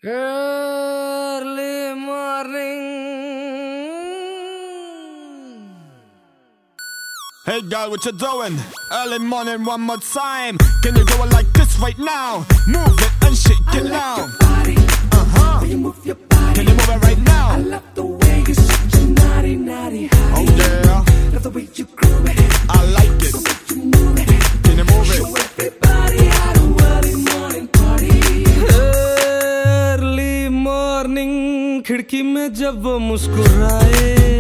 Early morning. Hey girl, what you doing? Early morning one more time. Can you do it like this right now? Move it and shake it now. When you move your body, Can you move it right now? I love the way you shake your naughty, naughty, hottie. Oh yeah, Love the way you groove it. I like it. So make you move it. Can you move Show it? everybody how to early morning party. Early morning, खिड़की में जब वो मुस्कुराए,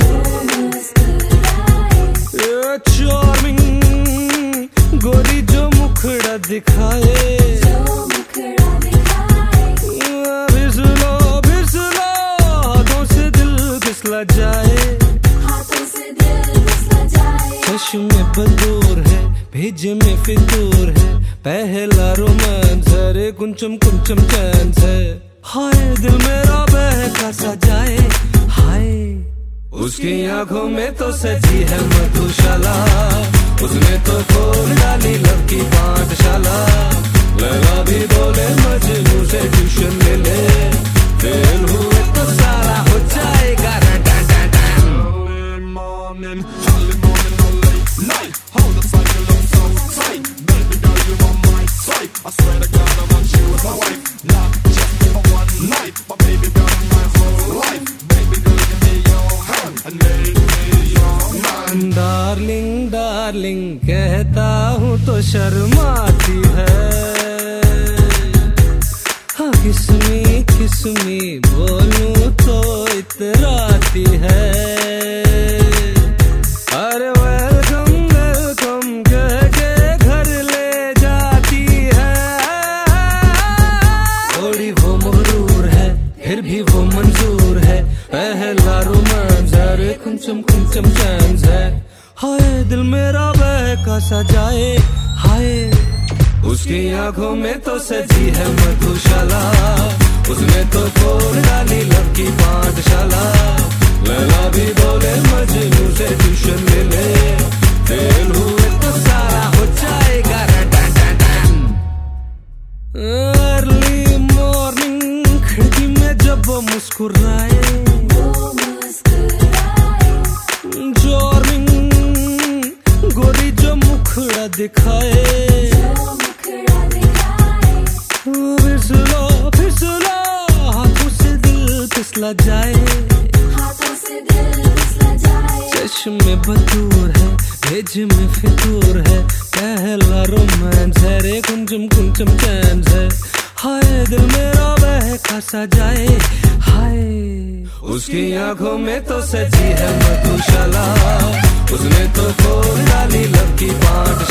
charming गोरी जो मुखड़ा दिखाए, फिर सुनो हाथों से दिल फिसला जाए, चश्मे बदूर है, भेजे में फितूर है, पहला रोमांस है, रे कुंचम कुंचम चांस है, हाय दिल मेरा बहका सा जाए, हाय उसकी आंखों में तो सजी है मधुशाला, उसने तो खोल डाली लब की पाठशाला, लैला भी बोले मजनू से ट्यूशन ले ले, फेल हुए तो सारा हो जाएगा रन डन डन डन। Early morning, early morning, no late night. Hold the side, you look so tight. Baby girl, you on my side. I swear to God, I want you as my wife. Not just for one night, but baby girl, my whole life. Baby girl, give me your hand and make me your man. Darling darling कहता हूँ तो शर्माती है, हाँ किस्मी किस्मी बोलूं तो इतराती है, अरे welcome welcome कह के घर ले जाती है, थोड़ी वो मगरूर है फिर भी वो मंजूर है, पहला रोमांस है, कुंचम कुंचम चांस है, हाय दिल मेरा बहका सा जाए, हाय उसकी आंखों में तो सजी है मधुशाला, उसने तो खोल डाली लब की पाठशाला, लैला भी बोले मजनू से ट्यूशन ले ले, फेल हुए तो सारा हो जाएगा रन डन डन डन। अर्ली मॉर्निंग, खिड़की में जब वो मुस्कुराए, चार्मिंग गोरी जो मुखड़ा दिखाए, फिर सुनो हाथों से दिल फिसला जाए, चश्मे बदूर है, भेज में फितूर है, पहला रोमांस है, रे कुंचम कुंचम चांस है, हाय दिल मेरा बहका सा जाए, हाय उसकी आंखों में तो सजी है मधुशाला, उसने तो खोल डाली लब की पाठशाला।